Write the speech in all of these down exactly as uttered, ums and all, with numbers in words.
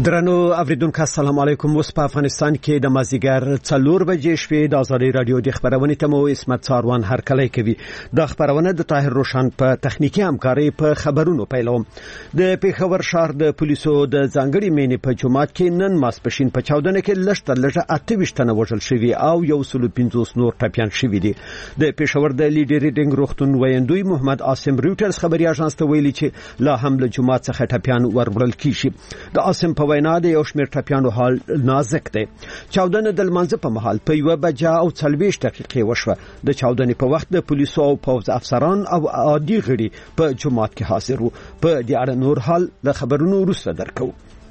درنو اوریدونکو السلام علیکم. اوس په افغانستان کې د مازیګر څلور بجې شپې د آزادي رادیو د خبرونې ته مو اسمت ساروان هرکلی کوي. د خبرونه د طاهر روشن په تخنیکی همکاري په خبرونو پیلوم. د پیښور ښار د پولیسو د ځانګړي مینې په جومات کې نن ماسپښین په چاودنه کې لږ تر لږه اته ویشت تنه وژل شوي او یو سل پنځوس نور ټپیان شوي دي. د پیښور د لیډي ریډینګ روغتون ویندوی محمد عاصم رویټرز خبري اژانس ته ویلي چې لا هم له جومات څخه ټپیان وربړل کیږي. د عاصم په وینا د یو شمېر ټپیانو حال نازک دی. چاودنه د لمانځه په مهال په یوه بجه او څلوېښت دقیقې وشوه. د چاودنې په وخت د پولیسو او پوځ افسران او عادي غړي په جومات کې حاضر وو. په دې اړه نور حال د خبرونو وروسته درکو.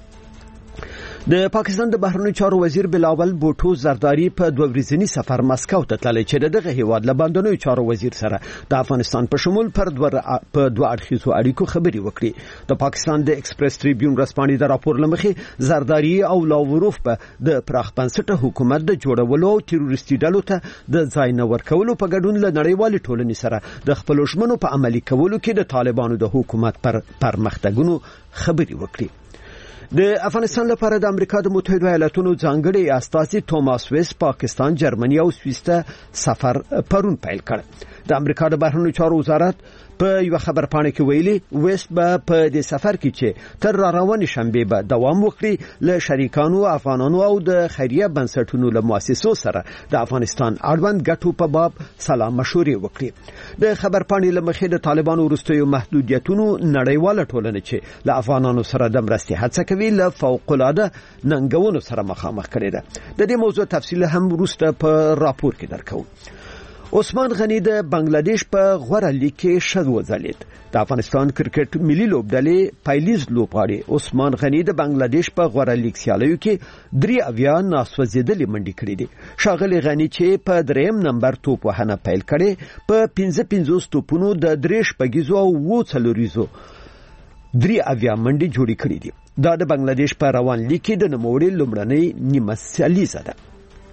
د پاکستان د بهرنیو چارو وزیر بلاول بوټو زرداری په دوه ورځنی سفر مسکو ته تللی چې دغه هیواد له باندنیو چارو وزیر سره د افغانستان په شمول پر دوه په دوه اړخیزو اړیکو خبري وکړي. د پاکستان د ایکسپریس ټریبیون رسپانې د راپور لمخې زرداری او لاوروف په د پراخ بنسټه حکومت د جوړولو او تروریستي ډلو ته د ځای نه ورکولو په ګډون له نړیوال ټولنې سره د خپل ژمنو په عملي کولو کې د طالبانو د حکومت پر پرمختګونو خبري وکړي. د افغانستان لپاره د امریکا د متحده ایالاتونو ځانګړي استازي توماس ویس پاکستان، جرمني او سویس ته سفر پرون پیل کړ. د امریکا د بهرنیو چارو وزارت په یو خبر پاڼه کې ویلي ویس به په دې سفر کې چې تر را روانې شنبه به دوام وکړي له شریکانو افغانانو او د خیریه بنسټونو له مؤسسو سره د افغانستان اړوند ګټو په باب سلام مشورې وکړي. د خبر پاڼې لمخې د طالبانو وروستیو محدودیتونو نړیواله ټولنه چې له افغانانو سره د مرستې هڅه کوي له فوق العاده ننګونو سره مخامخ کړي ده. د دې موضوع تفصیل هم وروسته په راپور کې درکو. عثمان غنی د بنگلاديش په غوړه لیګ کې شګ وځلید. د افغانستان کرکټ ملي لوبډلې پایلیز لوبغاړي عثمان غنی د بنگلاديش په غوړه لیګ سیالیو کې درې اویا ناسوځېدلې منډې کړې دي. شاغلی غنی چې په دریم نمبر توپ وهنه پیل کړي په پنځه پنځوس توپونو د درې شپږیزو او وو څلوریزو درې اویا منډې جوړې کړې دي. دا د بنگلاديش په روان لیګ کې د نوموړي لومړنۍ نیمه سیالیزه ده.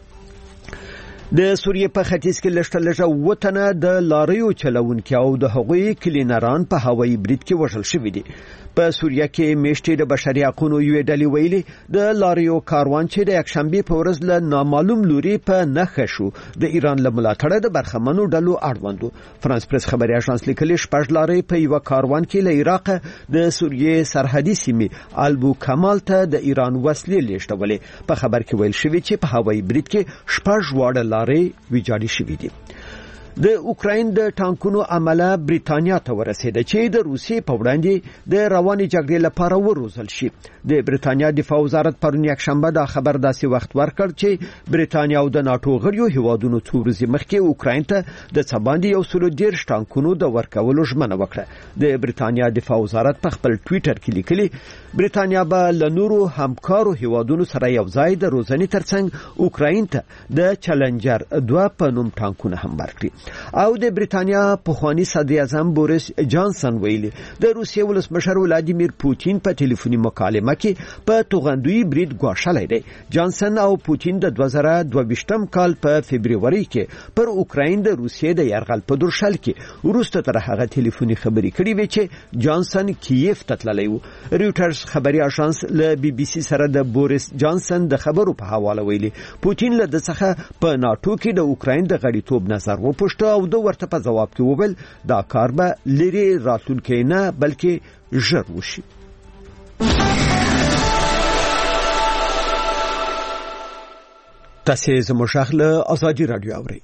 د سوریې په ختیځ کې لږ لږه وطنه د لاریو چلونکي او د هغوی کلینران په هوایي برید کې وژل شوي دي. په سوریه کې میشتې د بشري حقوقو یوې ډلې ویلي د لاریو کاروان چې د یکشنبه په ورځ له نامعلوم لوري په نخښه شو د ایران له ملاتړه د برخمنو ډلو اړوندو. فرانس پریس خبري اژانس لیکلي شپږ لارې په یو کاروان کې له عراق د سوریې سرحدي سیمې البو کمال ته د ایران وسلې لیږدولې. په خبر کې ویل شوی چې په هوایي برید کې شپږ واړه لارې ویجاړې شوې دي. د اوکراین د ټانکونو عمله بریتانیا ته ورسېده چې د روسیې په وړاندې د رواني جګړې لپاره وروزل شي. د بریتانیا دفاع وزارت پرون یک شنبه دا خبر داسې وخت ورکړ چې بریتانیا او د ناتو غړیو هیوادونو څو ورځې مخکې اوکراین ته د څه باندې یو سل دېرش ټانکونو د ورکولو ژمنه وکړه. د بریتانیا دفاع وزارت په خپل ټویټر کې لیکلي بریتانیا به له نورو همکارو هیوادونو سره یو ځای د روزنې ترڅنګ اوکراین ته د چلنجر دوه په نوم ټانکونه هم ورکړي. او د بریتانیا پخوانی صدر اعظم بوریس جانسن ویلي د روسیې ولسمشر ولادیمیر پوتین په ټلیفوني مکالمه کې په توغندوی برید ګواښلی دی. جانسن او پوتین د دوه زره دوه ویشتم کال په فبرवरी کې پر اوکراین د روسیې د یرغل په درشل کې وروسته تر هغه ټلیفوني خبرې کړې وې چې جانسن کیف ته تللی و. رویټرز خبري اژانس له بي بي سي سره د بوریس جانسن د خبرو په حواله ویلي پوتین له د څخه په ناتو کې د اوکراین د غړیتوب نظر وپوښت او د ورته په جواب کې وویل دا کار به لري راتلونکي نه بلکې ژر وشي. تاسو زموږ خپل آزادي رادیو اورئ.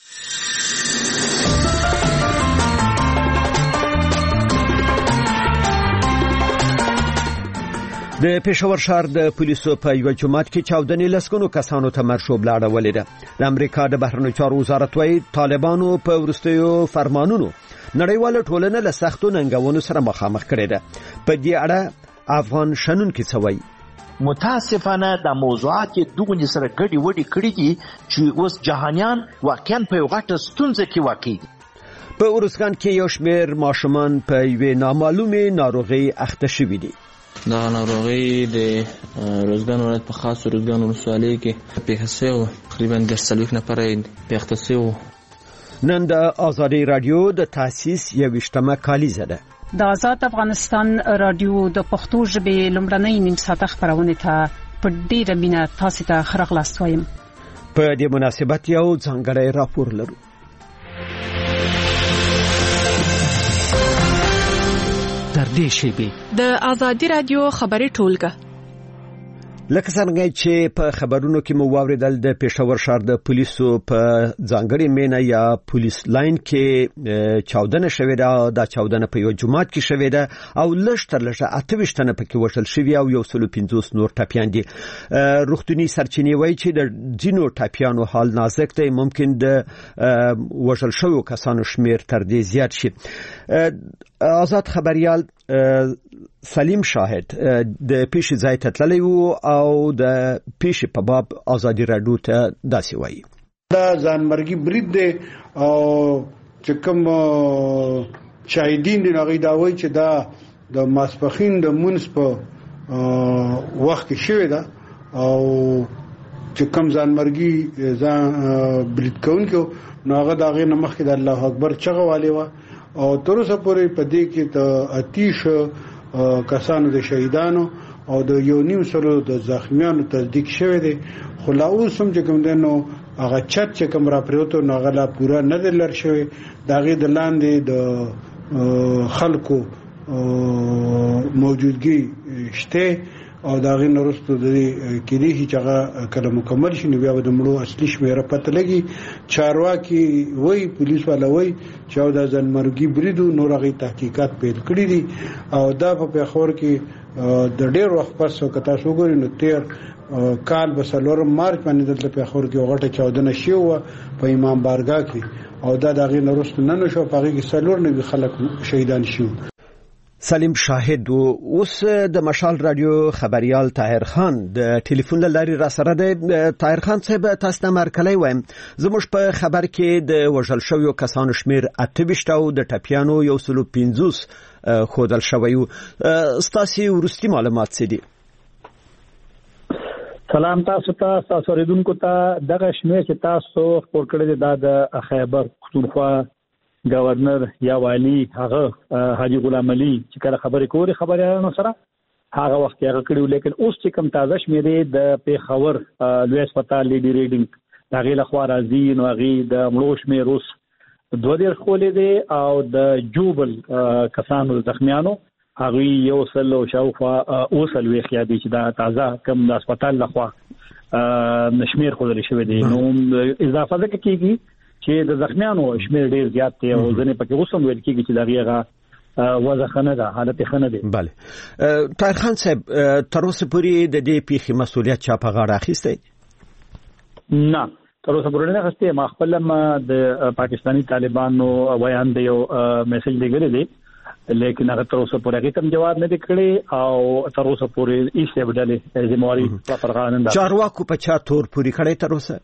د پیښور ښار د پولیسو په یو جومات کې چاودنې لسګونو کسانو ته مرشوب لاړولې ده. د امریکا د بهرنیو چارو وزارت وايي طالبانو په وروستیو فرمانونو نړیواله ټولنه له سختو ننګونو سره مخامخ کړې ده. په دې اړه افغان شنونکي څه وایي؟ متاسفانه د موضوعات دغه سره ګډي وډي کړي دي چې اوس جهانيان واقعا په یو غټه ستونزه کې واقع دي. په اورسګان کې یو شمېر ماشومان په یوې نامعلومې ناروغي اخته شوي دي. دا ناروغي د روزګان ولایت په خاص روزګان ولسوالۍ کې پیښه شوې، تقریبا د څلوېښت نفره یې اخته شوي. نن د آزادي رادیو د تاسیس یویشتمه کالیزه ده. د آزاد افغانستان رادیو د پښتو ژبې لومړنۍ نیم ساعته خبرونه ته په ډیره مینه تاسو ته ښه راغلاست وایم. په دې مناسبت یو ځانګړی راپور لرو. در دې شیبې د آزادي رادیو خبري ټولګه لکه څنګه چې په خبرونو کې مو واوریدل د پېښور ښار د پولیسو په ځانګړي مینه یا پولیس لاین کې چاودنه شوې ده. دا چاودنه په یو جماعت کې شوې ده او لږ تر لږه اته ویشت تنه پکې وژل شوي او یو سل پنځوس نور ټپیان دي. روغتوني سرچینې وایي چې د ځینو ټپیانو حال نازک دی، ممکن د وژل شویو کسانو شمیر تر دې زیات شي. آزاد خبريال سلیم شاهد د پیښې ځای ته تللی و او د پیښې په باب آزادي رادیو ته داسې وایي. دا ځانمرګي برید دی او چې کوم شاهدین دی هغه دا وایي چې دا د ماسپخین د مونږ په وخت کې شوی دا او چې کوم ځانمرګي ځان برید کوونکو نو هغه دا غي نمخ کې د الله اکبر چغه والی و او تر اوسه پورې په دې کې ته اتیش کسانو د شهیدانو او د یو نیم سلو د زخمیانو تصدیق شوی دی. خو لا اوس هم چې کوم دنو هغه چت چې کوم را پریوتو نو هغه لا پورا نه دلر شوی. دا غي د لاندې د خلکو موجودګي شته او دا غي نورستو د کېدی چې هغه کله مکمل شي نو بیا د مړو اصلي شمیره پته لګي. چارواکي وای پولیس والا وای چې دا ځنمرګي بریدو نور غي تحقیقات پیل کړی دي او دا په پیښور کې د ډېر وخت پس وکتا شو ګوري نو تیر کال بسلور مارچ باندې د پیښور کې غټه چاودنه شو په امام بارګاه کې او دا د غي نورستو نه نشو په غي سلور نه خلک شهیدان شو. سلیم شاهد اوس د مشال رادیو خبريال طاهر خان د ټلیفون لاري را سره د طاهر خان صاحب تاسو ته مرکلي وایم. زموږ په خبر کې د وژل شویو کسانو شمیر اته ویشت او د ټپیانو یو سل پنځوس خودل شویو. ستاسو ورستي معلومات څه دي؟ سلام تاسو ته تاسو ریدونکو ته دغه شمیر چې تاسو خبر کړی دا د خیبر پختونخوا گورنر یا والی هغه حاجی غلام علي چې کله خبرې کوي خبريالانو سره هغه وخت هغه کړیو، لیکن اوس چې کوم تازه شمیرې د پیښور لوی هسپتال لیډي ریډینګ دا غي لخوا راځي نو غي د مړو شمیر اوس دوه ډیر خولې دي او د جوبل کسانو زخمیانو هغه یو سل او شاوخوا اوسل وی خیادي چې دا تازه کوم د هسپتال لخوا نشمیر خولې شوی دي. نو اضافه ده کیږي چې د زخمیانو شمیر ډیر زیات دی او ځنې پکې اوسم ویل کیږي چې دغه وضع خنه ده، حالت خنه ده. بله طاهر خان صاحب تر اوسه پورې د دې پیښې مسؤلیت چا په غاړه اخیستی؟ نه تر اوسه پورې نه اخیستی. ما خپل د پاکستانی طالبانو بیان دی او میسج لګړی دی لیکن هغه تر اوسه پورې هیڅ جواب نه کړی او تر اوسه پورې هیڅ بدله ذمہواری پر قانون ده. چارواکو په چا تور پوری کړی تر اوسه؟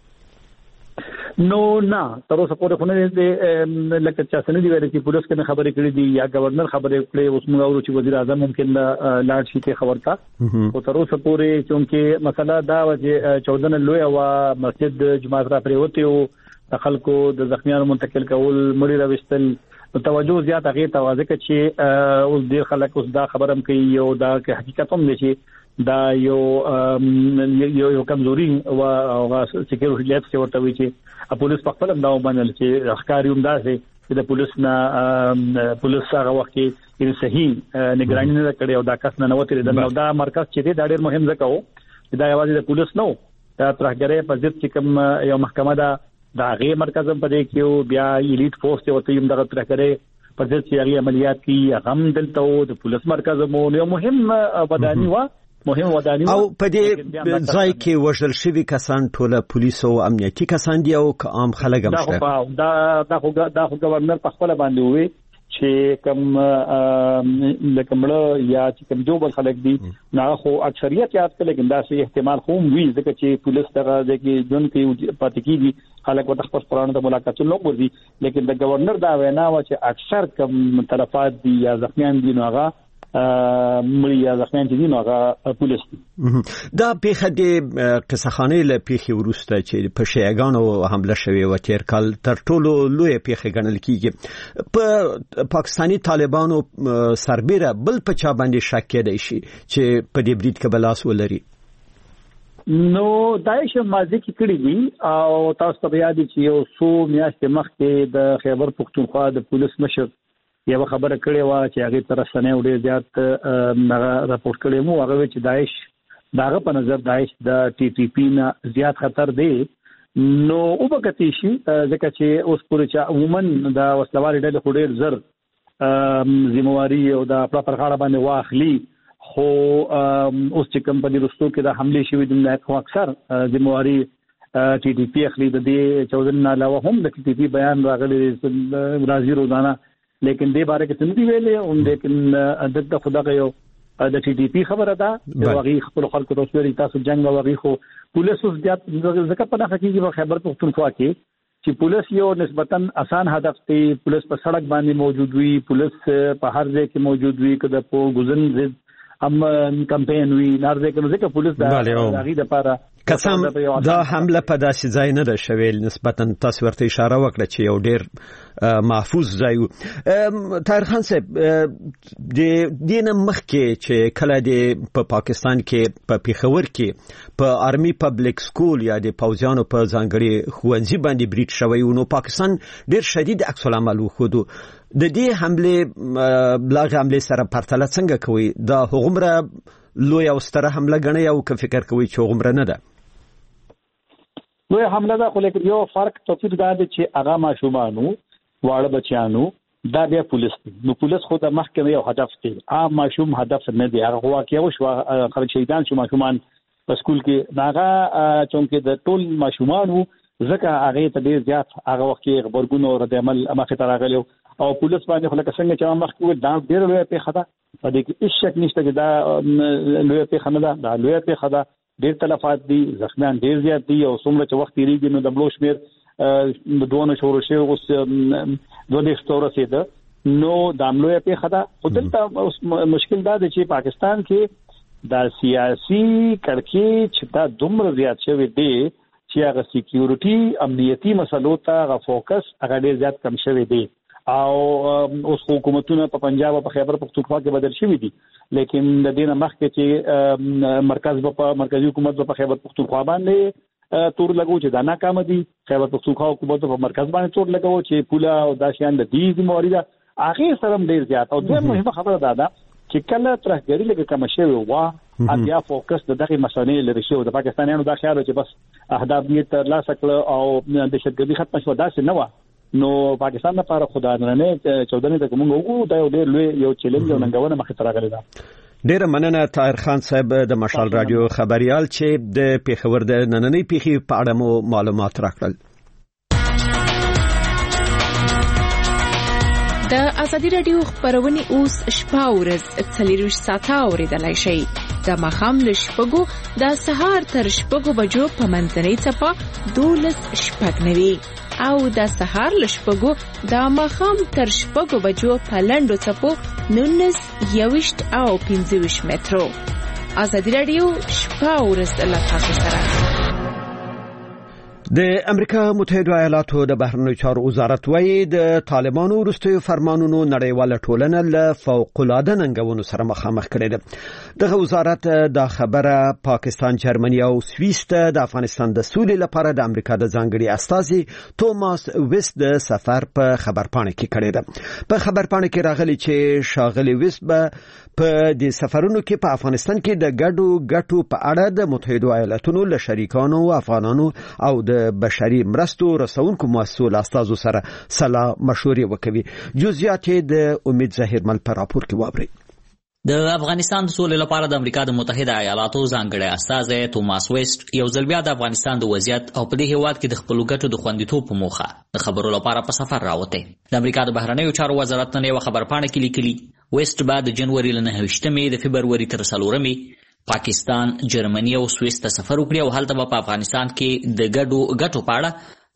نو نه تر اوسه پورې خو نه دي لکه چې څنګه دی ویل چې پولیس کې خبرې کړې دي یا گورنر خبرې کړې اوس موږ اورو چې وزیر اعظم ممکن لاړ شي ته خبر تا او تر اوسه پورې چې مسله دا و چې چودنه لوی او مسجد جماعت را پریوتی او خلکو د زخمیانو منتقل کول مړي راوستل توجه زیات هغه توازه کې چې اوس ډیر خلک اوس دا خبرم کوي او دا کې حقیقت هم نشي دا یو یو یو کمزوري او هغه سکیورټي لیپس ورته وی چې پولیس په خپل انداو باندې چې اخکاری هم داسې چې د پولیس نه پولیس هغه وخت کې صحیح نگرانی نه کړې او دا کس نه نوته د دا مرکز چې دا ډیر مهم ځکه و چې دا یوازې د پولیس نو دا ترهګرې په ضد چې کوم یو محکمه ده دا غي مرکز په دې کې بیا ایلیټ فورس ته وته یم دغه ترهګرې په ضد چې هغه عملیات کوي هغه دلته د پولیس مرکز مو یو مهم وداني و مهم وداني او په دې ځای کې وژل شوی کسان ټول پولیس او امنیتي کسان دي او عام خلک هم شته. دا دا خو دا خو گورنر په خپل باندې وي چې کوم لکمړه یا چې کوم دوبل خلک دي نه خو اکثریت یاد کړي لیکن دا شی احتمال خو وي ځکه چې پولیس دغه ځکه جون کې پاتې کیږي خلک وته خپل قرآن د ملاقاتونو نه ورځي لیکن د گورنر دا وینا و چې اکثر کوم طرفات دي یا زخمیان دي نو هغه مړي یا زخمیان چې دي نو هغه پولیس دا پیښه د قصخانه له پیښې وروسته چې په شیعاګانو حمله شوې و تیر کال تر ټولو لوی پیښه ګڼل کیږي په پاکستاني طالبانو سربېره بل په چا باندې شک کېدای شي چې په دې برید کې بلاس ولري. نو داعش ماضي کې کړی دي او تاسو ته یاد دي چې یو څو میاشتې مخکې د خیبر پختونخوا د پولیس مشر یو خبره کړې و چې هغه تر سنې وړي زیات راپورټ کړی مو هغه چې داعش داغه په نظر داعش د ټي ټي پی نه زیات خطر دی. نو او په کتي شي ځکه چې اوس پورې چې عموما د وسلوال ډلې خوري زر ذمہواری او د خپل پرخاړه باندې واخلي خو اوس چې کمپنی رستو کې د حمله شوې د نه اکثر ذمہواری ټي ټي پی اخلي د دې چودن نه علاوه هم د ټي ټي پی بیان راغلي راځي روزانه لیکن دې باره کې څه نه دی ویلې او لیکن دغه خدای یو د ټي ټي پی خبره ده چې واغی خپل خلکو ته وسوري تاسو جنگ واغی خو پولیس اوس بیا ځکه په دغه کې په خیبر پختونخوا کې چې پولیس یو نسبتاً آسان هدف دی. پولیس په سړک باندې موجود وي, پولیس په هر ځای کې موجود وي, کله په غوزن ضد هم کمپاین وي نارځه کې ځکه پولیس د هغه د لپاره قسم دا حمله په داسې ځای نه ده شویل نسبتاً تاسو ورته اشاره وکړه چې یو ډیر محفوظ ځای و. طاهر خان صاحب د دینه مخکې چې کله د په پاکستان کې په پیښور کې په آرمي پبلک سکول یا د پوځیانو په ځانګړي ښوونځي باندې بریټ شوی و نو پاکستان ډیر شدید عکس العمل وښود. د دې حمله بلاغ حمله سره پرتله څنګه کوي؟ دا هغومره لوی او ستره حمله غنی او که فکر کوي چې هغومره نه ده؟ لوی حمله ده خو لیکن یو فرق توپیر دا دی چې هغه ماشومانو واړه بچیانو دا بیا پولیس دی. نو پولیس خو د محکمې یو هدف دی, عام ماشوم هدف نه دی. هغه واقعي او شو خلک شهیدان شو ماشومان په سکول کې ناغه چونکې د ټول ماشومانو ځکه هغه ته ډیر زیات هغه وخت کې خبرګون او رد عمل مخه ته راغلی او پولیس باندې خلک څنګه چې مخ کې دا ډیر لوی پیښه ده. په دې کې هیڅ شک نشته چې دا لوی پیښه نه ده, دا لوی پیښه ده. ډیر تلفات دي, زخمیان ډیر زیات دي او څومره چې وخت تیریږي نو د بلو شمیر د دوه شورو شی اوس دوه د ستوره سیده نو د عملوی پیښه ده. خو دلته مشکل دا دی چې پاکستان کې د سیاسي کړکېچ چې دا دومره زیات شوی دی چې هغه سکیورټي امنیتي مسلو ته هغه فوکس هغه ډیر زیات کم شوی دی او اوس حکومتونه په پنجاب او په خیبر پختونخوا کې بدل شوی دي. لیکن د دې نه مخکې چې مرکز په مرکزی حکومت په خیبر پختونخوا باندې تور لګو چې دا ناکام دي, خیبر پختونخوا حکومت په مرکز باندې تور لګو چې پولا او داشیان د دې ذمہواری ده هغه سره ډیر زیات. او دوه مهمه خبره ده دا چې کله ترهګری لګه کم شوی و بیا فوکس د دغه مسلې لري شو د پاکستانیانو دا خیال چې بس اهداف یې تر لاسه کړ او د دهشتګردي ختم شو داسې نه و. نو پاکستان لپاره خدای نه چودنې ته کومه وګورو دا یو ډېر لوی یو چیلنج او ننګونه مخې ته راغلی ده. ډېر مننه طاهر خان صاحب د مشال رادیو خبريال چې د پیښور د نننۍ پیښې په اړه مو معلومات راکړل. د ازادي رادیو خبرونه اوس شپه ورځ څلور ساعته اوریدلای شئ. د مخام له شپږو د سهار تر شپږو بجو په منځنۍ څپه دولس شپږ نوي او د سهار له شپږو د مخام تر شپږو بجو په لنډو څپو نونس یوشت او پنځه ویشت مترو. ازادي رادیو شپه ورځ له تاسو سره. د امریکا متحده ایالاتو د بهرنیو چارو وزارت وايي د طالبانو وروستیو فرمانونو نړیواله ټولنه له فوق العاده ننګونو سره مخامخ کړې ده. دغه وزارت دا خبره پاکستان، جرمني او سویس ته د افغانستان د سولې لپاره د امریکا د ځانګړي استازي توماس ویست د سفر په خبرپاڼه کې کړې ده. په خبرپاڼه کې راغلي چې شاغلي ویست به په د سفرونو کې په افغانستان کې د ګډو ګټو په اړه د متحده ایالاتونو له شریکانو او افغانانو او د بشري مرستو رسونکو مؤسسو له استازو سره سلا مشورې وکوي. جزئیات د امید ظاهر مل پر راپور کې واوري. د افغانستان د سولې لپاره د امریکا د متحده ایالاتو ځانګړي استازی توماس ویست یو ځل بیا د افغانستان د وضعیت او په دې هیواد کې د خپل ګټو د خوندیتوب په موخه د خبرو لپاره په سفر راوته. د امریکا د بهرنیو چارو وزارت نن یو خبرپاڼه کې لیکلي ویست بعد د جنوري له نهه د فبروري تر څلورمې پاکستان، جرمني او سویس ته سفر وکړي او هلته په افغانستان کې د ګډو ګټو په اړه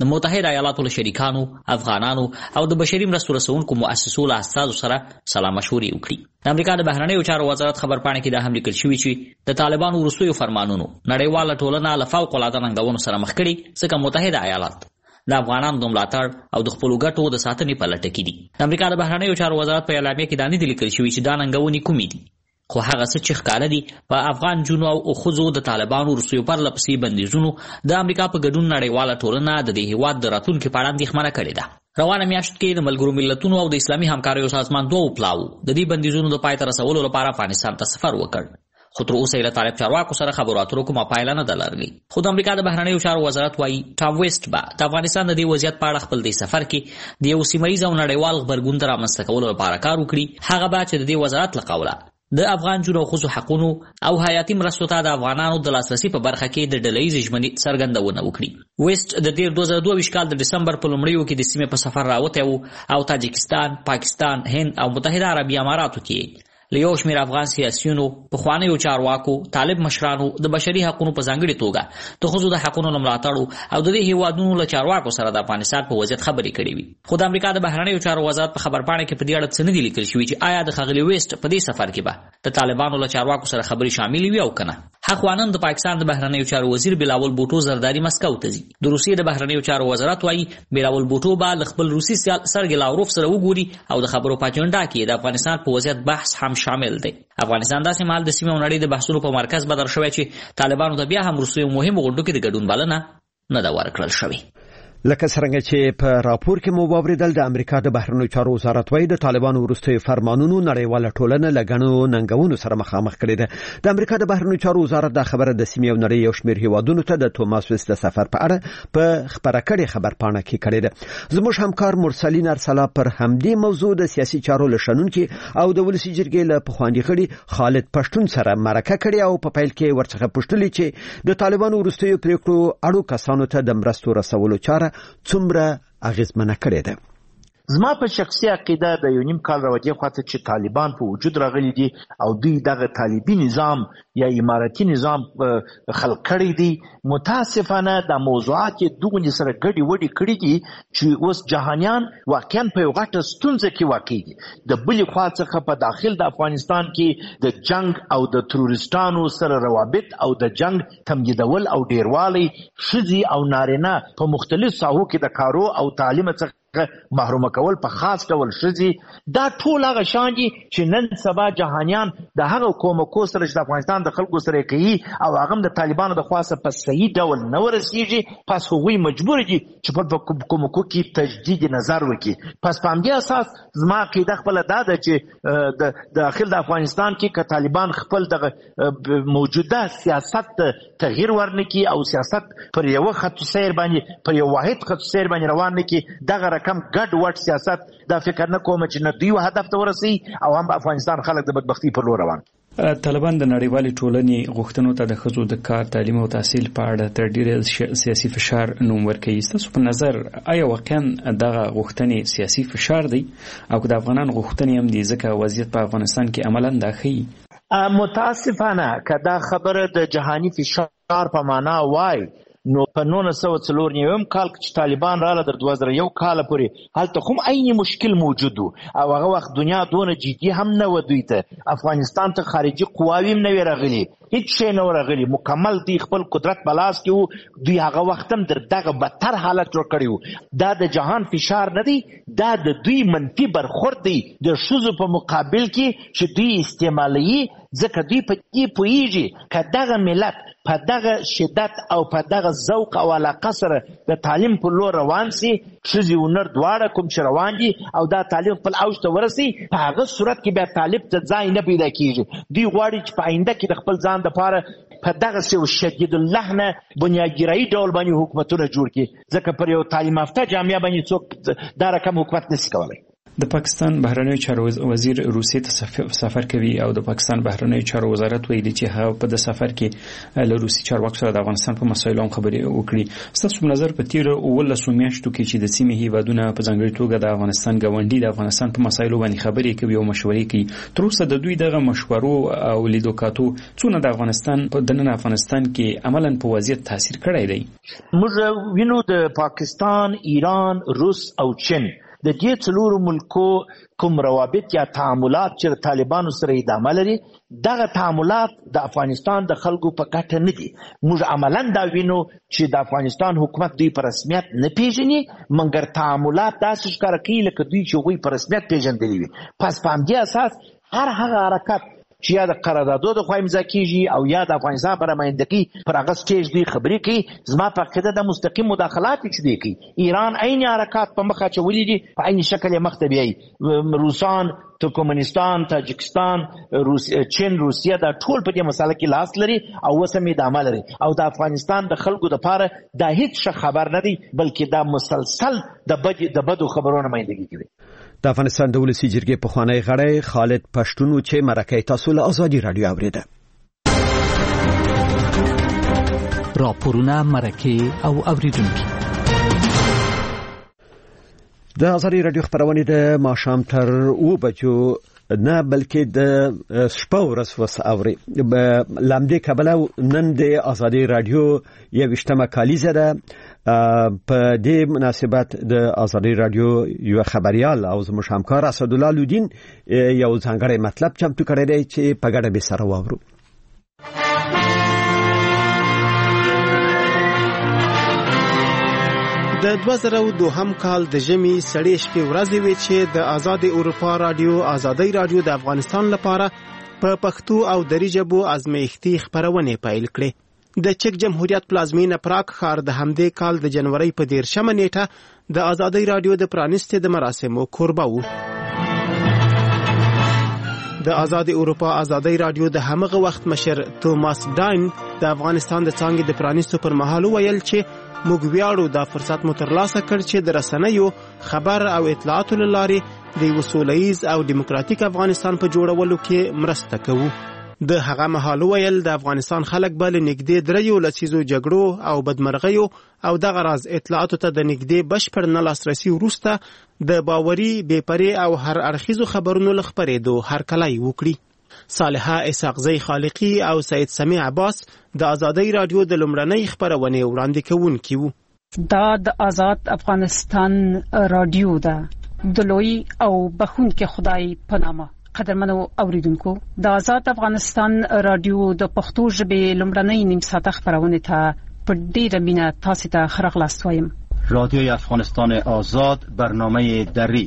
د متحده ایالاتو له شریکانو، افغانانو او د بشري مرستو رسونکو مؤسسو له استازو سره سلا مشورې وکړي. د امریکا د بهرنیو چارو وزارت خبرپاڼه کې دا هم لیکل شوی چې د طالبانو وروستیو فرمانونو نړیواله ټولنه له فوق العاده ننګونو سره مخ کړي، ځکه متحده ایالات د افغانانو د ملاتړ او د خپلو ګټو د ساتنې په لټه کې دي. د امریکا د بهرنیو چارو وزارت په اعلامیه کې دا نه دي لیکل شوي چې دا ننګونې کومې دي، خو هغه څه چې ښکاره دي په افغان جنو او ښځو د طالبانو وروستیو پرله پسې بندیزونو د امریکا په ګډون نړیواله ټولنه د دې هېواد د راتلونکي په اړه اندېښمنه کړې ده. روانه میاشت کې د ملګرو ملتونو او د اسلامي همکاریو سازمان دوو پلاوو د دې بندیزونو د پای ته رسولو لپاره افغانستان ته سفر وکړ، خو تر اوسه یې له طالب چارواکو سره خبرو اترو کومه پایله نه ده لرلې. خو د امریکا د بهرنیو چارو وزارت وایي ټام ویسټ به د افغانستان د دې وضعیت په اړه خپل دې سفر کې د یو سیمه ییز او نړیوال غبرګون ته رامنځته کولو لپاره کار وکړي. هغه به چې د دې وزارت له قوله د افغان جنو ښځو حقونو او حیاتي مرستو ته د افغانانو د لاسرسي په برخه کې د ډلهییزې ژمنې څرګندونه وکړي. ویسټ د تیر دوه زره دوه ویشت کال د ډسمبر په لومړیو کې د سیمې په سفر راوتی و او تاجکستان، پاکستان، هند او متحده عربي اماراتو کې له یو شمېر افغان سیاسیونو، پخوانیو چارواکو، طالب مشرانو، د بشري حقونو په ځانګړې توګه د ښځو د حقونو له ملاتړو او د دې هېوادونو له چارواکو سره د افغانستان په وضعیت خبرې کړې وي. خو د امریکا د بهرنیو چارو وزارت په خبرپاڼه کې په دې اړه څه نه دي لیکل شوي چې آیا د ښاغلي ویسټ په دې سفر کې به د طالبانو له چارواکو سره خبرې شاملې وي او که نه. هخوا نن د پاکستان د بهرنیو چارو وزیر بلاول بوټو زرداري مسکو ته ځي. د روسیې د بهرنیو چارو وزارت وایي بلاول بوټو به له خپل روسي سیال سرګي لاوروف سره وګوري او د خبرو په اجنډا کې د افغانستان په وضعیت بحث هم شامل دی. افغانستان داسې مهال د سیمې او نړۍ د بحثونو په مرکز بدل شوی چې طالبانو ته بیا هم وروستیو مهمو غونډو کې د ګډون بلنه نه ده ورکړل شوې. لکه څنګه چې په راپور کې مو واوریدل، د امریکا د بهرنیو چارو وزارت وايي د طالبانو وروستیو فرمانونو نړیواله ټولنه له ګڼو ننګونو سره مخامخ کړې ده. د امریکا د بهرنیو چارو وزارت دا خبره د سیمې او نړۍ یو شمېر هیوادونو ته د توماس ویسټ د سفر په اړه په خبره کړې خبرپاڼه کې کړې ده. زموږ همکار مرسلین ارسلا پر همدې موضوع د سیاسي چارو له شنونکي او د ولسي جرګې له پخواني غړي خالد پښتون سره مرکه کړې او په پیل کې ورڅخه پوښتلې چې د طالبانو وروستیو پریکړو اړو کسانو ته د مرستو رسولو چاره څومره اغیزمنه کړې ده. زما په شخصي عقیده د یو نیم کال راوړي خاطر چې طالبان په وجود راغلي دي او دوی دغه طالبي نظام یا اماراتي نظام خلق کړی دی. متاسفانه د موضوعات دغه سره ګډي وډي کړی دي چې اوس جهانيان واقعا په یو غټه ستونزه کې واقع دي. د بلې خوا څخه په داخل د افغانستان کې د جنگ او د تروریستانو سره روابط او د جنگ تمجیدول او ډیروالی شذي او نارینه په مختلف ساحو کې د کارو او تعلیم څخه محروم کول په خاص ډول شذي، دا ټول هغه شان دي چې نن سبا جهانيان د هغه کومکو سره چې د افغانستان د خلکو سره کوي او هغه د طالبانو د خاصه په صحیح ډول نه ورسیږي. پس هغوی مجبور دي چې په کومکو کې تجدید نظر وکړي. پس په همدې اساس زما عقیده خپله دا ده چې د داخل د افغانستان کې که طالبان خپل دغه موجوده سیاست تغییر ورنکړي او سیاست پر یوه خط سیر باندې پر یو واحد خط سیر باندې روان نکړي، دغه کم ګډ وډ سیاست دا فکر نه کوم چې نه دوی هدف ته ورسي او هم افغانستان خلک د بدبختی پر لور روان. طالبان د نړیوالې ټولنې غوښتنو ته د ښځو د کار، تعلیم او تحصیل په اړه تر ډیره سیاسي فشار نوم ورکوي. ستاسو په نظر آیا واقعا دغه غوښتنې سیاسي فشار دی او که د افغانان غوښتنې هم دي ځکه وضعیت په افغانستان کې عملاً دا ښیي؟ متاسفانه که دا خبره د جهانی فشار په معنا وای نو په نولس سوه څلور نویم کال کې چې طالبان راغله تر دوه زره یو کاله پورې هلته خو عین مشکل موجود و او هغه وخت دنیا دونه جدي هم نه و دوی ته. افغانستان ته خارجي قواوې هم نه وې راغلي، هیڅ شی نه و راغلي، مکمل دوی خپل قدرت په لاس کې و. دوی هغه وخت هم در دغه بدتر حالت جوړ کړی و. دا د جهان فشار نه دی، دا د دوی منفي برخورد دی د ښځو په مقابل کې چې دوی استعمالوي، ځکه دوی په دې پوهېږي که دغه ملت په دغه شدت او په دغه ذوق او علاقه سره د تعلیم په لور روان سي، ښځې او نر دواړه کوم چې روان دي او دا تعلیم خپل اوج ته ورسي، په هغه صورت کې بیا طالب ته ځای نه پیدا کېږي. دوی غواړي چې په آینده کې د خپل ځان دپاره په دغسې یو شدید اللحنه بنیادګرایي ډول باندې حکومتونه جوړ کړي، ځکه پر یو تعلیم یافته جامعه باندې څوک دا رقم حکومت نشي کولی. د پاکستان بهرنیو چارو وزیر روسیې ته سفر کوي او د پاکستان بهرنیو چارو وزارت ویلي چې هغه په د سفر کې له روسي چارواکو سره د افغانستان په مسایلو خبرې وکړي. ستاسو په نظر په تیر اوولسو میاشتو کې چې د سیمې هیوادونه په ځانګړي توګه د افغانستان ګاونډي د افغانستان په مسایلو باندې خبرې کوي او مشورې کوي، تر اوسه د دوی دغه مشورو او لیدو کاتو څونه د افغانستان په دننه افغانستان کې عملاً په وضعیت تاثیر کړی دی؟ موږ وینو د پاکستان، ایران، روس او چین د دې څلورو ملکو کوم روابط یا تعاملات چې طالبانو سره ادامه لري، دغه تعاملات د افغانستان د خلکو په ګټه نه دي. موږ عملاً دا وینو چې د افغانستان حکومت دوی په رسمیت نه پیژني، مګر تعاملات داسې ښکاره کوي لکه دوی چې هغوی په رسمیت پیژندلي وي. پس په همدې اساس هر هغه حرکت چې یا د قراردادو د خوا امضا کیږي او یا د افغانستان پر نمایندګي پر هغه سټیج دوی خبرې کوي، زما په عقیده د مستقیم مداخلات چې دی کوي. ایران عین حرکات په مخه اچولي دي، په عین شکل یې مخ ته بیایي. روسان، ترکمنستان، تاجکستان، روس، چین، روسیه دا ټول په دې مسله کې لاس لري او اوس هم ادامه لري او د افغانستان د خلکو دپاره دا هیڅ ښه خبر نه دی، بلکې دا مسلسل د بدو خبرو نمایندګي کوي. د افغانستان د ولسي جرګې پخوانی غړی خالد پښتون چې مرکه تاسو له ازادي رادیو اوریده. راپورونه، مرکه او اوریدونکو د ازادي رادیو خبرونه د ماښام تر اوه بجو نه بلکې د شپه ورځ وس اوري. لامدې کابل نن د ازادي رادیو یوشتمه کالیزه ده. په دې مناسبت د ازادي رادیو یو خبريال او زموږ همکار اسدالله لودین یو ځانګړی مطلب چمتو کړی دی چې په ګډه به سره واورو. د دوه زره او دوهم کال د ژمي سړې شپې ورځې وې چې د آزاد اروپا رادیو ازادي رادیو د افغانستان لپاره په پښتو او دری ژبو ازمایښتي خبرونه پیل کړې. د چک جمهوریت پلازمینه پراګ ښار د همدې کال د جنوري په دیرشمه نیټه د ازادي رادیو د پرانیستې د مراسمو کوربه و. د آزاد اروپا ازادي رادیو د همغه وخت مشر توماس ډاین د افغانستان د څانګې د پرانیستو پر مهال ویل چې موږ ویاړو دا فرصت مو ترلاسه کړ چې د رسنیو خبر او اطلاعاتو له لارې د یو سوله ییز او دیموکراتیک افغانستان په جوړولو کې مرسته کوو. د هغه مهال ویل د افغانستان خلک به له نږدې دریو لسیزو جګړو او بدمرغیو او دغه راز اطلاعاتو ته د نږدې بشپړ نه لاسرسي وروسته د باوري، بېپرې او هر اړخیزو خبرونو له خپرېدو هرکلی وکړي. صالحه اسحاقزی خالقی او سید سمیع عباس د ازادي رادیو د لومړنۍ خبرونه وړاندې کوونکي وو. دا د آزاد افغانستان رادیو ده، د لوی او بخونکي خدای په نامه. قدرمنو اوریدونکو، د آزاد افغانستان رادیو د پښتو ژبې لومړنۍ نیم ساعته خبرونه ته په ډیره مینه تاسو ته ښه راغلاست وایم. رادیوی افغانستان آزاد، برنامه دری،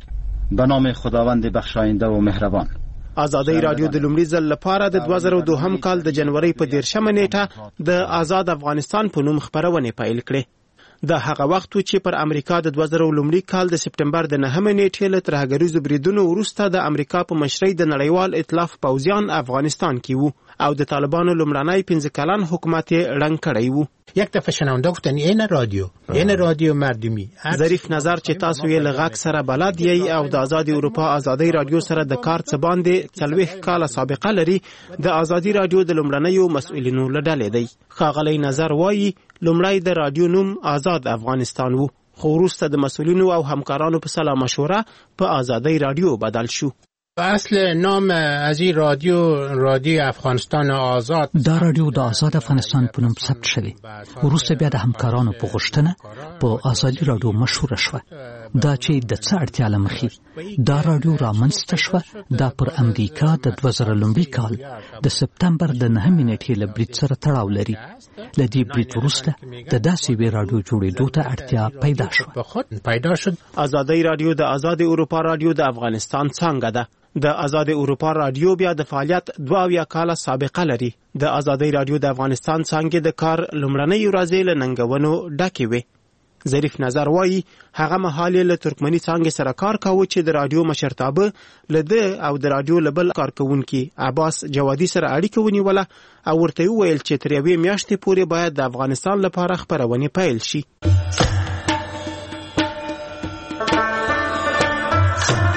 به نام خداوند بخشاینده و مهربان. آزادي رادیو د لومړي ځل لپاره د دوه زره او دوهم کال د جنوري په دیرشمه نیټه د آزاد افغانستان په نوم خبرونه پیل کړې. د هغه وخت چې پر امریکا د دوه زره لومړي کال د سپټمبر د نهمه نیټې له ترهګریزو بریدونو وروسته د امریکا په مشرۍ د نړیوال ائتلاف پوځیان افغانستان کې وو او د طالبانو لومړنی پنځه کلن حکومت یې ړنګ کړی وو. یک دفعه شنونده گفتن این رادیو این رادیو مردمی. ظریف نظر چې تاسو یې له غږ سره بلد یې او د آزادي اروپا آزادي رادیو سره د کار څه باندې څلوېښت کاله سابقه لري، د آزادي رادیو د لومړنیو مسؤلینو له ډلې دی. ښاغلی نظر وایي لومړی د رادیو نوم آزاد افغانستان وو، خو وروسته د مسؤلینو او همکارانو په سلا مشوره په آزادي رادیو بدل شو. اصل نام از این رادیو رادیو افغانستان آزاد. دا رادیو د آزاد افغانستان په نوم ثبت شوی. وروسته بیا د همکارانو په غوښتنه په آزادي رادیو مشهور شوه. دا چې د څه اړتیا له مخې دا رادیو رامنځته شوه، دا پر امریکا د دوه زره لومړي کال د سپتمبر د نهمې نیټې له برید سره تړاو لري. له دې برید وروسته د داسې یوې رادیو جوړېدو ته اړتیا پیدا شوه. پیدا شد. آزادي رادیو د آزاد اروپا رادیو د افغانستان څانګه ده. د آزاد اروپا رادیو بیا د فعالیت دوه اویا کاله سابقه لري. د آزادي رادیو د افغانستان څانګې د کار لومړنۍ ورځې له ننګونو ډکې وې. ظریف نظر وایي هغه مهال له ترکمني څانګې سره کار کاوه چې د رادیو مشرتابه له ده او د رادیو له بل کارکوونکي عباس جوادي سره اړیکه ونیوله او ورته وویل چې تر یوې میاشتې پورې باید د افغانستان لپاره خپرونې پیل شي.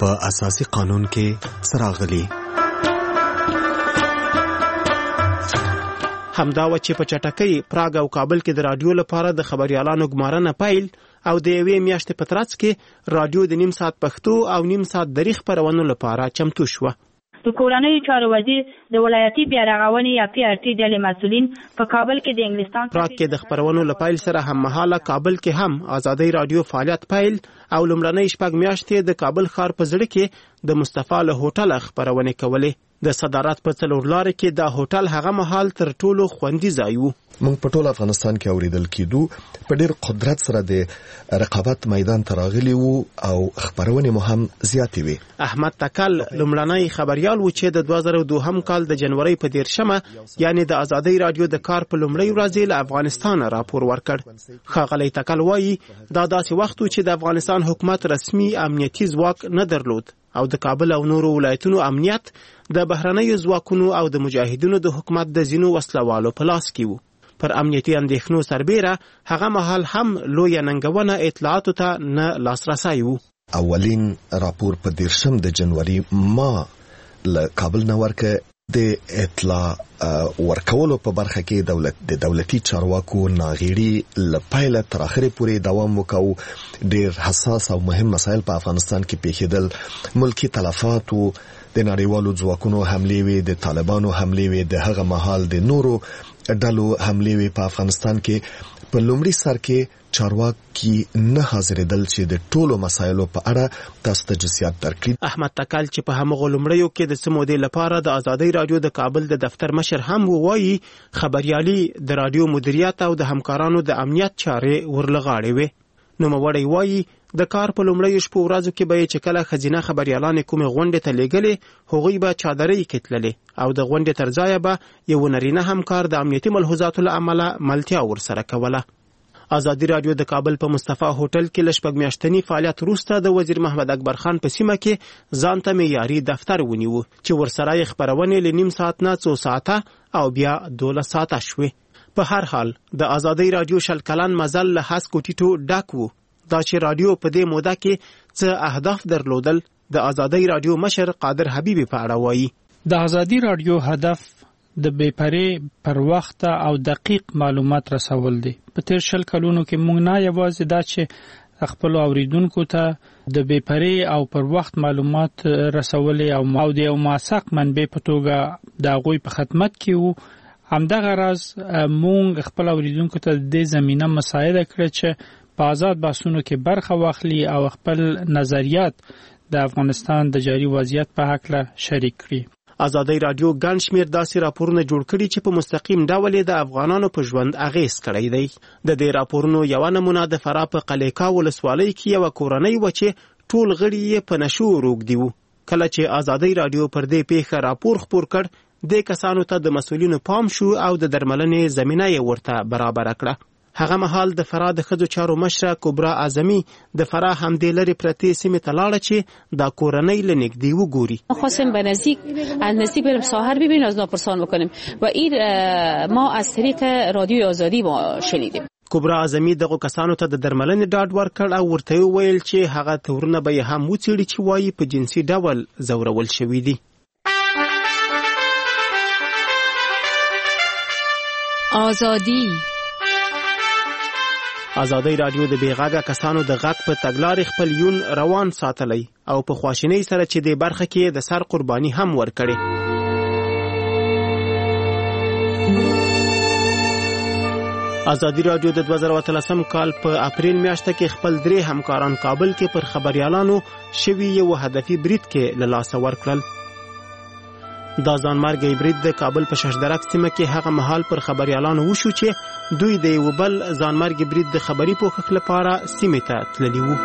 په اساسي قانون کې سراغلي. همدا و چې په چټکۍ پراګ او کابل کې د رادیو لپاره د خبريالانو ګمارنه پیل او د یوې میاشتې په ترڅ کې رادیو د نیم ساعت پښتو او نیم ساعت دری خبرونو لپاره چمتو شو. د کورنۍ چارو وزیر د ولایتي بیارغونې یا پی ار ټي ډلې مسولین په کابل کې د انګلستان پراګ کې د خبرونو لپاره سره هم مهاله کابل کې هم آزادۍ رادیو فعالیت پیل او لمړنۍ شپږ میاشتې د کابل ښار په زړه کې د مصطفی له هوټل خبرونه کولې. د صدارت په څلور لار کې د هوټل هغه محل تر ټولو خوندي ځای وو. موږ په ټول افغانستان کې اوریدل کېدو په ډېر قدرت سره د رقابت میدان ته راغلي وو او خبرونه مو هم زیاتې وي. احمد تکل لمړنۍ خبريال و چې د دوه زره دوه کال د جنوري په دیرشمه یعنی د آزادۍ رادیو د کار په لمړۍ ورځ له افغانستان راپور ورکړ. ښاغلی تکل وایي دا داسې وخت چې د افغانستان حکومت رسمي امنیتي ځواک نه درلود او د کابل او نورو ولایتونو امنیت د بهرنیو ځواکونو او د مجاهدینو د حکومت د زینو وسلوالو په لاس کې وو. پر امنیتي اندېښنو سربېره هغه مهال هم لوی ننګونه اطلاعاتو ته نه لاسرسي وو. اولین راپور په دیرشم د جنوري ما له کابل نه ورکه د اطلاع ورکولو په برخه کې دولت د دولتي چارواکو ناغېړي لپاره تر اخره پورې دوام وکاو. ډېر حساس او مهم مسایل په افغانستان کې پیښېدل. ملکی تلفات او د نړیوالو ځواکونو حملې وي، د طالبانو حملې وي، د هغه مهال د نورو ډلو حملې وي. په افغانستان کې په لومړي سر کې چارواکي نه حاضرېدل چې د ټولو مسایلو په اړه تاسو ته جزئیات درکړي. احمد تکل چې په همغه لومړیو کې د سمودې لپاره د آزادۍ رادیو د کابل د دفتر مشر هم وایي خبريالي د رادیو مدیریت او د همکارانو د امنیت چارې ورلغاړې وي. نو موړی وایي د کار په لومړیو شپو ورځو کې به چې کله خزینه خبريالان کومه غونډه ته لېګلې هغوی به چادرې کتللې او د غونډې تر ځای به یو نرینه همکار د امنیتي ملحوظاتو له امله ملتیا ورسره کوله. آزادی رادیو د کابل په مصطفی هوټل کې لشپږ میاشتنی فعالیت وروسته د وزیر محمد اکبر خان په سیمه کې ځان ته معیاري دفتر ونیو چې ورسره خبرونه لنیم ساعت نه څو ساعته او بیا دوله ساعته شوه. په هر حال د آزادی رادیو شل کلن مزل له هاس کوټیټو ډک وو. دا چې رادیو په دې موده کې څه اهداف درلودل د آزادی رادیو مشر قادر حبیبی په اړه وایي. د آزادی رادیو هدف د بیپرې پر وخت او دقیق معلومات رسول دي. په تیر شل کلونو کې موږ نه یوازې دا چې خپل اوریدونکو ته د بیپرې او پر وخت معلومات رسول او او د یو موثق منبع په توګه د غوي په خدمت کې وو. همدغه راز موږ خپل اوریدونکو ته د زمينه مساعده کړې چې په آزاد بحثونو کې برخه واخلي او خپل نظریات د افغانستان د جاري وضعیت په حق له شریک کړي. آزادۍ رادیو ګڼ شمېر داسې راپورونه جوړ کړي چې په مستقیم ډول د افغانانو په ژوند اغیز کړی دی. د دې راپورونو یو نمونه د فراه په قلیقا ولسوالۍ کې یو کورنۍ و چې ټول غړي یې په نشو روږدي وو. کله چې آزادۍ رادیو پر دې پیښه راپور خپور کړ د کسانو ته د مسولینو پام شو او د درملنې زمينه یې ورته برابر کړه. هغه مهال د فراه د خځو چارو مشره کبرا اعظمي د فراه همدې لري پرتی سیمه تلاړه چې دا کورنۍ لنګدی وګوري. خواستیم به نزدیک از نزدیک بریم ساحر ببینیم از ناپرسان بکنیم و این ما از طریق رادیو آزادی ما شنیدیم. کبرا اعظمي دغه کسانو ته د درملنې ډاډ ورکړ او ورته ویل چې هغه تورونه به هم وڅېړي چې وایي په جنسي ډول زورول شوی دي. آزادی آزادۍ رادیو د بیغاګه کسانو د غږ په تګلارې خپل یون روان ساتلی او په خواشینۍ سره چې د برخه کې د سر قرباني هم ورکړي. آزادۍ رادیو د دوه زره اتلسم کال په اپریل میاشته کې خپل درې همکاران کابل کې پر خبريالانو شوی یو هدفي برید کې له لاسه ورکړل. دا ځانمرګي برید د کابل په ششدرک سیمه کې هغه مهال پر خبريالانو وشو چې دوی د یو بل ځانمرګي برید د خبري پوښښ لپاره سیمه ته تللی وو.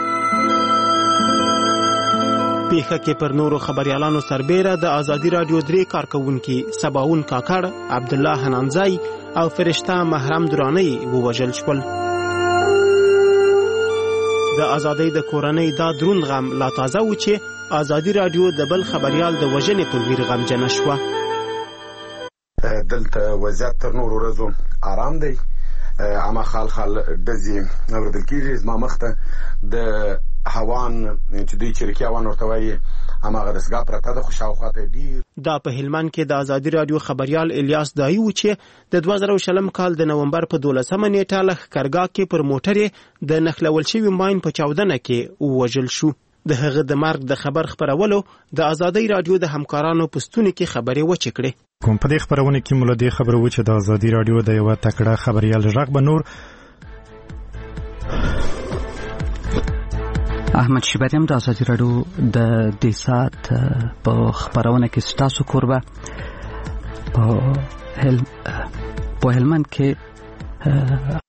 پیښه کې پر نورو خبريالانو سربېره د آزادۍ رادیو درې کارکونکي سباون کاکړ، عبد الله حنانزای او فرشته محرم درانی ووژل شول. د آزادۍ د کورنۍ دا دروند غم لا تازه و چې آزادۍ رادیو د بل خبريال د وژنې په ویر غمجن شو. دلته وضعیت تر نورو ورځو آرام دی. اما خال خال دزي اوردل کیږي زما مخته د هوان چې دوی چریکي هوان ورته وایي هماغه دستګاه پرته ده، خو شاوخواته ډېر. دا په هلمند کې د ازادي رادیو خبريال الیاس دایي و چې د دوه زره شلم کال د نومبر په دولسمه نیټه له ښکارګاه کې پر موټر د نښلول شوي ماین په چاودنه کې ووژل شو. د هغه د مرګ د خبر خبرولو د ازادي رادیو د همکارانو په ستوني کې خبرې وچې کړې. کوم په دې خبرونه کې مولدي خبرو چې د ازادي رادیو د یو تکړه خبريال ژغ به نور احمد شیبریم د ازادي رادیو د دې سات په خبرونه کې ستاسو کوربه په هل په هلمند کې